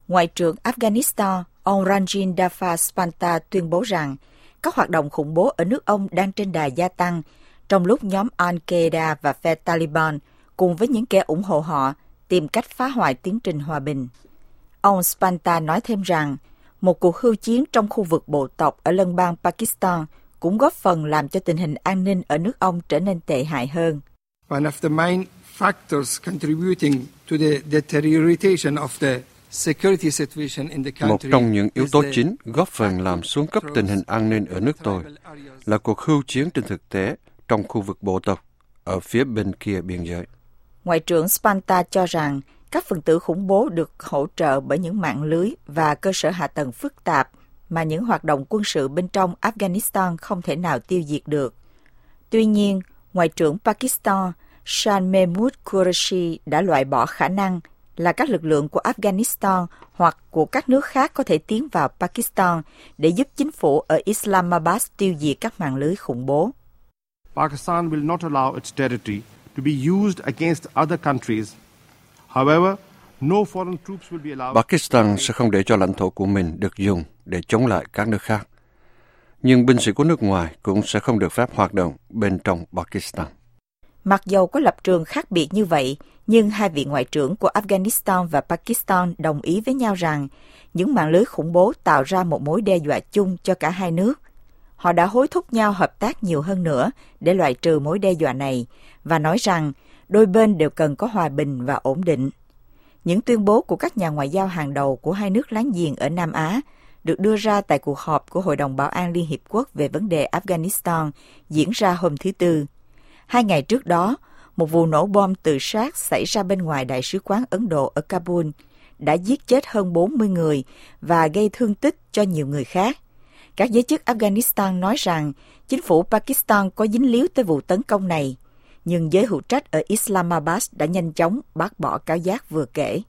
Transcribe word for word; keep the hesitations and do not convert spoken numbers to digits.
Ngoại trưởng Afghanistan, ông Ranjit Dafar Panta tuyên bố rằng các hoạt động khủng bố ở nước ông đang trên đà gia tăng, trong lúc nhóm Al-Qaeda và phe Taliban cùng với những kẻ ủng hộ họ tìm cách phá hoại tiến trình hòa bình. Ông Spanta nói thêm rằng một cuộc hưu chiến trong khu vực bộ tộc ở lân bang Pakistan cũng góp phần làm cho tình hình an ninh ở nước ông trở nên tệ hại hơn. One of the main factors contributing to the deterioration of the security situation in the country. Một trong những yếu tố chính góp phần làm xuống cấp tình hình an ninh ở nước tôi là cuộc hưu chiến trên thực tế trong khu vực bộ tộc ở phía bên kia biên giới. Ngoại trưởng Spanta cho rằng các phần tử khủng bố được hỗ trợ bởi những mạng lưới và cơ sở hạ tầng phức tạp mà những hoạt động quân sự bên trong Afghanistan không thể nào tiêu diệt được. Tuy nhiên, Ngoại trưởng Pakistan Shah Mehmood Qureshi đã loại bỏ khả năng là các lực lượng của Afghanistan hoặc của các nước khác có thể tiến vào Pakistan để giúp chính phủ ở Islamabad tiêu diệt các mạng lưới khủng bố. Pakistan will not allow its territory to be used against other countries. However, no foreign troops will be allowed. Pakistan sẽ không để cho lãnh thổ của mình được dùng để chống lại các nước khác. Nhưng binh sĩ của nước ngoài cũng sẽ không được phép hoạt động bên trong Pakistan. Mặc dầu có lập trường khác biệt như vậy, nhưng hai vị ngoại trưởng của Afghanistan và Pakistan đồng ý với nhau rằng những mạng lưới khủng bố tạo ra một mối đe dọa chung cho cả hai nước. Họ đã hối thúc nhau hợp tác nhiều hơn nữa để loại trừ mối đe dọa này và nói rằng đôi bên đều cần có hòa bình và ổn định. Những tuyên bố của các nhà ngoại giao hàng đầu của hai nước láng giềng ở Nam Á được đưa ra tại cuộc họp của Hội đồng Bảo an Liên Hiệp Quốc về vấn đề Afghanistan diễn ra hôm thứ Tư. Hai ngày trước đó, một vụ nổ bom tự sát xảy ra bên ngoài Đại sứ quán Ấn Độ ở Kabul đã giết chết hơn bốn mươi người và gây thương tích cho nhiều người khác. Các giới chức Afghanistan nói rằng chính phủ Pakistan có dính líu tới vụ tấn công này, nhưng giới hữu trách ở Islamabad đã nhanh chóng bác bỏ cáo giác vừa kể.